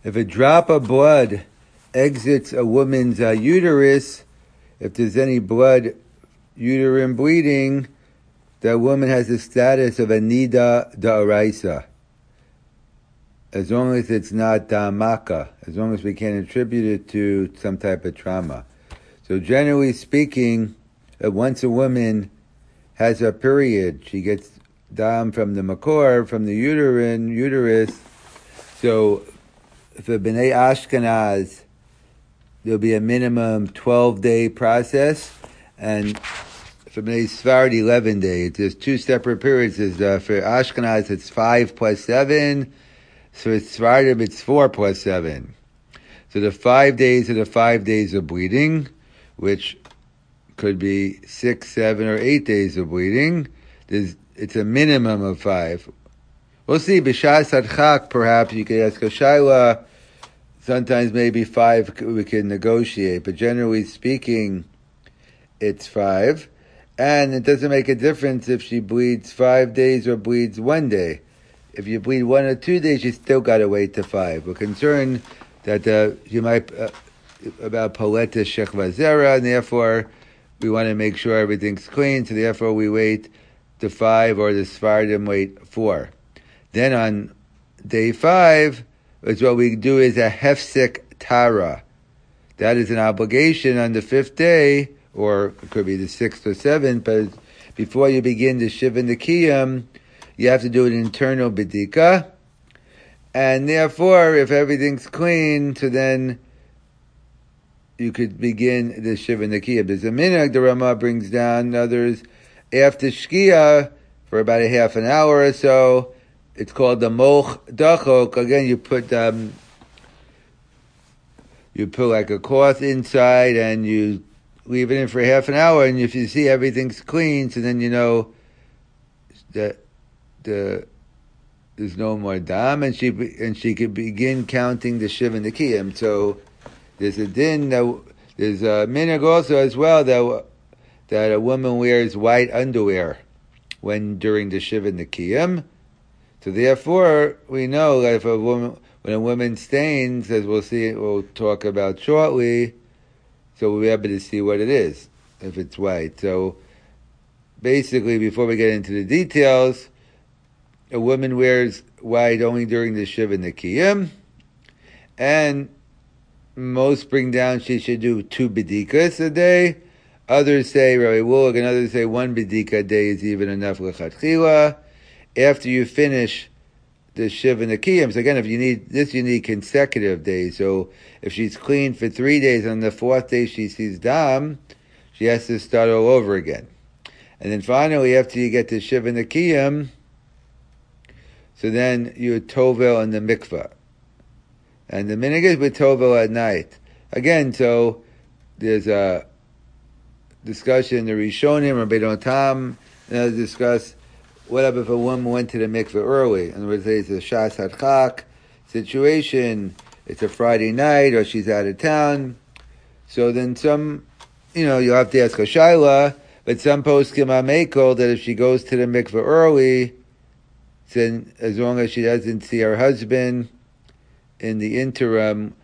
If a drop of blood exits a woman's uterus, if there's any blood, uterine bleeding, that woman has the status of a nida da'araisa. As long as it's not da'amaka, as long as we can't attribute it to some type of trauma. So generally speaking, once a woman has a period, she gets dam from the makor, from the uterus. So for B'nai Ashkenaz, there'll be a minimum 12-day process, and for B'nai Sfarad, 11-day. There's two separate periods. For Ashkenaz, it's 5 plus 7. So it's Sfarad, it's 4 plus 7. So the 5 days are the 5 days of bleeding, which could be 6, 7, or 8 days of bleeding. It's a minimum of 5. We'll see. B'shas hadchak, perhaps you could ask a shaila. Sometimes maybe 5 we can negotiate, but generally speaking, it's 5. And it doesn't make a difference if she bleeds 5 days or bleeds 1 day. If you bleed 1 or 2 days, you still got to wait to 5. We're concerned that you might about poleta shechva zera, and therefore we want to make sure everything's clean. So therefore we wait to 5, or the Sfardim wait 4. Then on day 5, what we do is a hefsek tara. That is an obligation on the 5th day, or it could be the 6th or 7th, but before you begin the Shiva Nekiyim, you have to do an internal bedika. And therefore, if everything's clean, so then you could begin the Shiva Nekiyim. There's a minhag the Rama brings down, others after Shkia, for about a half an hour or so. It's called the moch dachok. Again, you put like a cloth inside and you leave it in for half an hour, and if you see everything's clean, so then you know that there's no more dam, and she could begin counting the Shiva Nekiyim. So there's a din, there's a minhag also as well that a woman wears white underwear during the Shiva Nekiyim. So therefore, we know that when a woman stains, as we'll talk about shortly, so we'll be able to see what it is, if it's white. So basically, before we get into the details, a woman wears white only during the Shiva Nekiyim, and most bring down she should do 2 bedikas a day. Others say, Rabbi Woolog, and others say 1 bedika a day is even enough l'chatchila. After you finish the Shiva Nekiyim, so again, if you need consecutive days. So if she's clean for 3 days, on the 4th day she sees dam, she has to start all over again. And then finally, after you get to Shiva Nekiyim, so then you tovel in the mikvah. And the minhag is with tovel at night. Again, so there's a discussion in the Rishonim, Rabbeinu Tam, and others discuss what if a woman went to the mikveh early? In other words, it's a shas hadchak situation, it's a Friday night, or she's out of town. So then you'll have to ask a shaila, but some poskim amekel that if she goes to the mikveh early, then as long as she doesn't see her husband in the interim,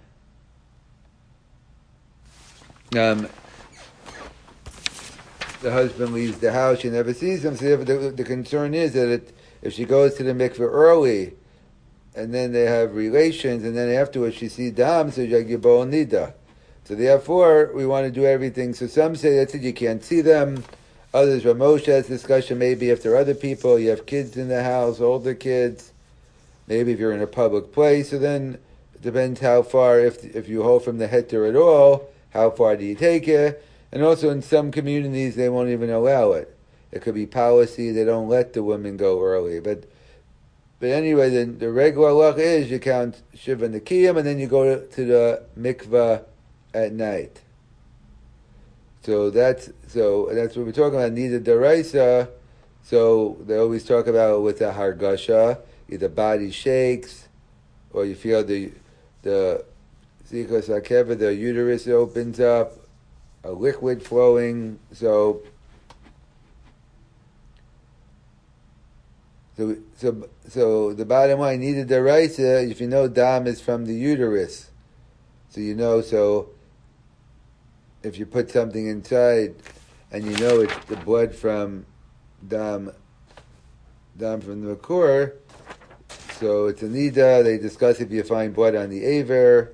the husband leaves the house, she never sees him. So the concern is that if she goes to the mikveh early, and then they have relations, and then afterwards she sees dam, so you're bo nida. So therefore, we want to do everything. So some say that's it, you can't see them. Others, Ramosha has discussion, maybe if there are other people, you have kids in the house, older kids, maybe if you're in a public place, so then it depends how far, if you hold from the heter at all, how far do you take it? And also in some communities, they won't even allow it. It could be policy, they don't let the women go early. But anyway, the regular halacha is you count Shiva Nekiyim, and then you go to the mikvah at night. So that's what we're talking about, nida daraisa. So they always talk about with the hargasha, either body shakes, or you feel the zikos hakeva, the uterus opens up, a liquid flowing. So So the bottom line, nida deraisa, if you know dam is from the uterus, so you know, so if you put something inside and you know it's the blood from dam from the makor, so it's a nida. They discuss if you find blood on the aver.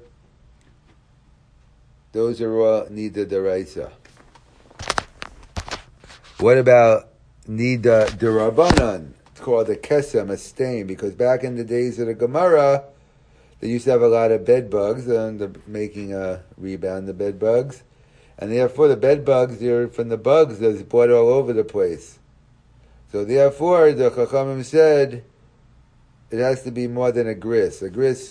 Those are all nida deraisa. What about nida derabanan? It's called a kesem, a stain, because back in the days of the Gemara, they used to have a lot of bed bugs, and they're making a rebound the bed bugs, and therefore the bed bugs, from the bugs, there's blood all over the place. So therefore, the Chachamim said it has to be more than a gris. A gris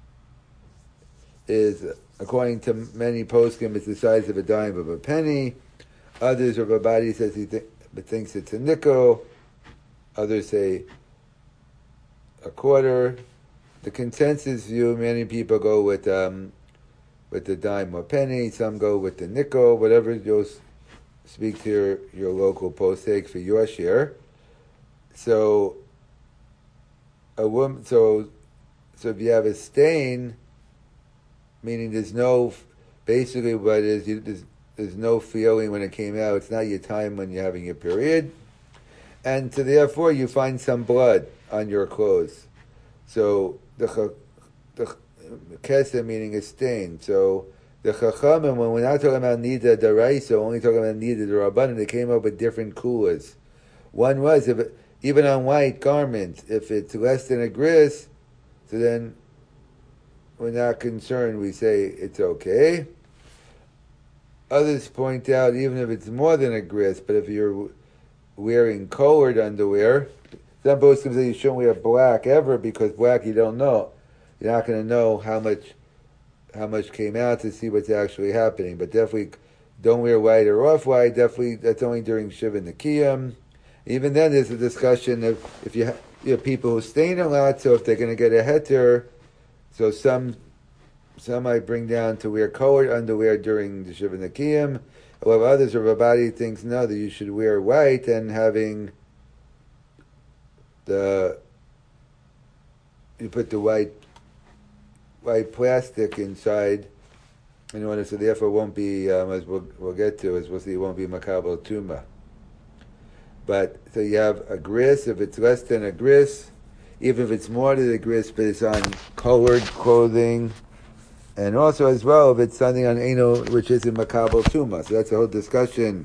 is, according to many poskim, it's the size of a dime of a penny. Others, Rav Abadi says thinks it's a nickel. Others say a quarter. The consensus view, many people go with the dime or penny. Some go with the nickel. Whatever, you'll speak to your local posek for your share. So a woman. So if you have a stain, meaning there's no, basically what it is, there's no feeling when it came out. It's not your time when you're having your period. And so therefore you find some blood on your clothes. So the kesem meaning a stain. So the chachamim, when we're not talking about nida deraisa, only talking about nida derabanan, they came up with different kulas. One was, even on white garments, if it's less than a gris, so then we're not concerned. We say it's okay. Others point out, even if it's more than a gris, but if you're wearing colored underwear, some poskim say you shouldn't wear black ever, because black you don't know. You're not going to know how much came out to see what's actually happening. But definitely don't wear white or off-white. Definitely, that's only during Shiva Nikiyim. Even then, there's a discussion of if you have people who stain a lot, so if they're going to get a heter, so some might bring down to wear colored underwear during the Shiva Nikiyim. While others, Rav Abadi thinks no, that you should wear white, and having you put the white plastic inside in order, so therefore it won't be, as we'll get to, as we'll see, it won't be makabel tuma. But so you have a gris. If it's less than a gris, even if it's more than a gris, but it's on colored clothing. And also, as well, if it's something on Eno, which is in Makabel Tuma. So that's a whole discussion.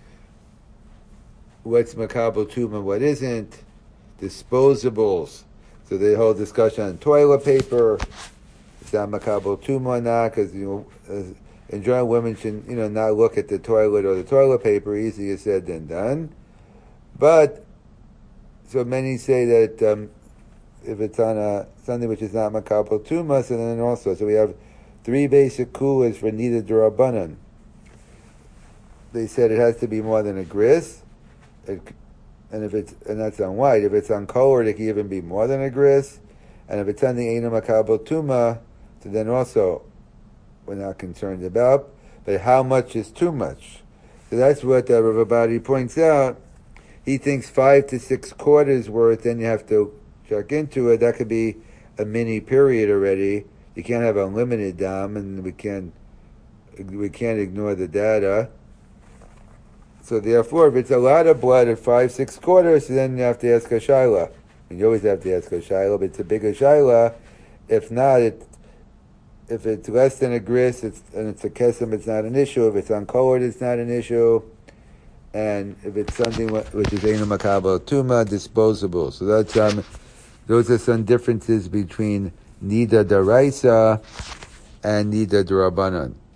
What's Makabel Tuma, what isn't? Disposables. So the whole discussion on toilet paper. It's not Makabel Tuma or not, because, enjoying women should, not look at the toilet or the toilet paper. Easier said than done. But, so many say that if it's on something which is not Makabel Tuma, so then also, so we have three basic kulas for nida derabanan. They said it has to be more than a gris, and that's on white. If it's on colored, it can even be more than a gris, and if it's on the Eino Makabel Tuma, so then also we're not concerned about. But how much is too much? So that's what Rav Abadi points out. He thinks 5 to 6 quarters worth, then you have to check into it. That could be a mini period already. You can't have unlimited dam, and we can't ignore the data. So therefore, if it's a lot of blood at 5-6 quarters, then you have to ask a shaila. And you always have to ask a shaila, but it's a bigger shaila. If not, if it's less than a gris, and it's a kesem, it's not an issue. If it's uncolored, it's not an issue. And if it's something which is Eino Makabel Tuma, disposable. So that's those are some differences between nida deraisa and nida derabanan.